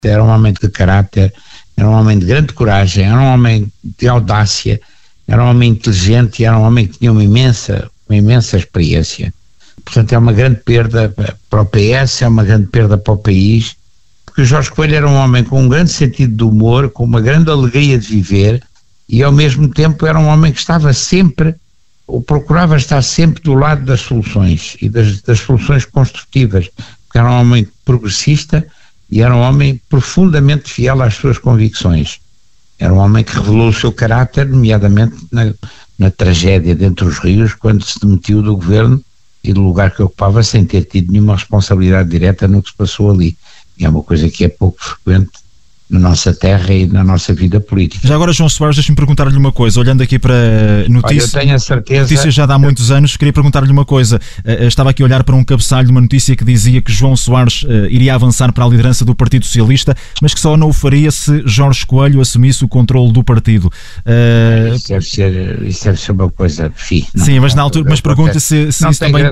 era um homem de caráter, era um homem de grande coragem, era um homem de audácia, era um homem inteligente e era um homem que tinha uma imensa experiência. Portanto, é uma grande perda para o PS, é uma grande perda para o país, porque o Jorge Coelho era um homem com um grande sentido de humor, com uma grande alegria de viver, e ao mesmo tempo era um homem que estava sempre, ou procurava estar sempre do lado das soluções, e das soluções construtivas, porque era um homem progressista e era um homem profundamente fiel às suas convicções. Era um homem que revelou o seu caráter, nomeadamente na tragédia de Entre os Rios, quando se demitiu do governo e do lugar que ocupava sem ter tido nenhuma responsabilidade direta no que se passou ali. E é uma coisa que é pouco frequente na nossa terra e na nossa vida política. Já agora, João Soares, deixe-me perguntar-lhe uma coisa, olhando aqui para notícias. Olha, eu tenho a certeza... Notícias já de há muitos anos, queria perguntar-lhe uma coisa. Estava aqui a olhar para um cabeçalho de uma notícia que dizia que João Soares iria avançar para a liderança do Partido Socialista, mas que só não o faria se Jorge Coelho assumisse o controle do partido. Isso deve ser uma coisa... Sim, mas na altura, mas pergunta se isso também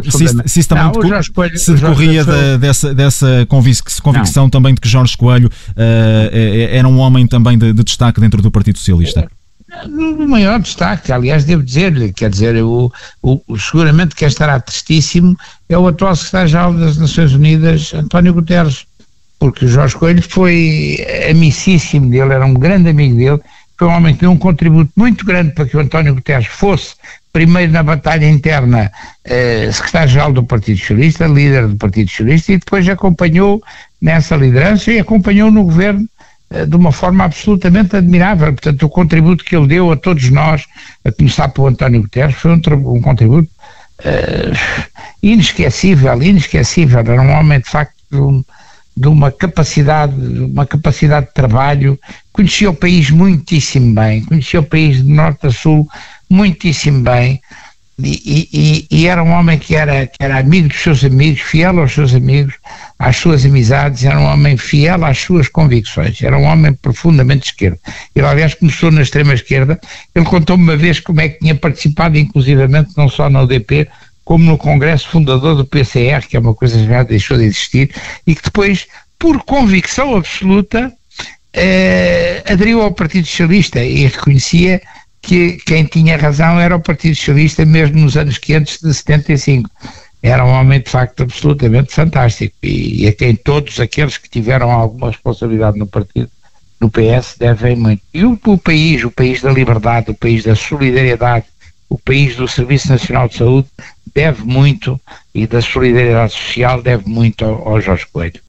se decorria dessa convicção também de que Jorge Coelho era um homem também de destaque dentro do Partido Socialista. O maior destaque, aliás, devo dizer-lhe, quer dizer, seguramente quem estará tristíssimo é o atual secretário-geral das Nações Unidas, António Guterres, porque o Jorge Coelho foi amicíssimo dele, era um grande amigo dele, foi um homem que deu um contributo muito grande para que o António Guterres fosse, primeiro na batalha interna, secretário-geral do Partido Socialista, líder do Partido Socialista, e depois acompanhou nessa liderança e acompanhou no governo de uma forma absolutamente admirável. Portanto, o contributo que ele deu a todos nós, a começar pelo António Guterres, foi um contributo inesquecível. Era um homem, de facto, de uma capacidade de trabalho, conhecia o país muitíssimo bem, conhecia o país de norte a sul muitíssimo bem, e era um homem que era amigo dos seus amigos, fiel aos seus amigos, às suas amizades, era um homem fiel às suas convicções, era um homem profundamente de esquerda. Ele, aliás, começou na extrema-esquerda. Ele contou-me uma vez como é que tinha participado, inclusivamente, não só na UDP, como no congresso fundador do PCR, que é uma coisa que já deixou de existir, e que depois, por convicção absoluta, aderiu ao Partido Socialista e reconhecia que quem tinha razão era o Partido Socialista, mesmo nos anos quentes de 75. Era um homem, de facto, absolutamente fantástico, e a quem todos aqueles que tiveram alguma responsabilidade no partido, no PS, devem muito. E o país da liberdade, o país da solidariedade, o país do Serviço Nacional de Saúde deve muito, e da solidariedade social deve muito ao Jorge Coelho.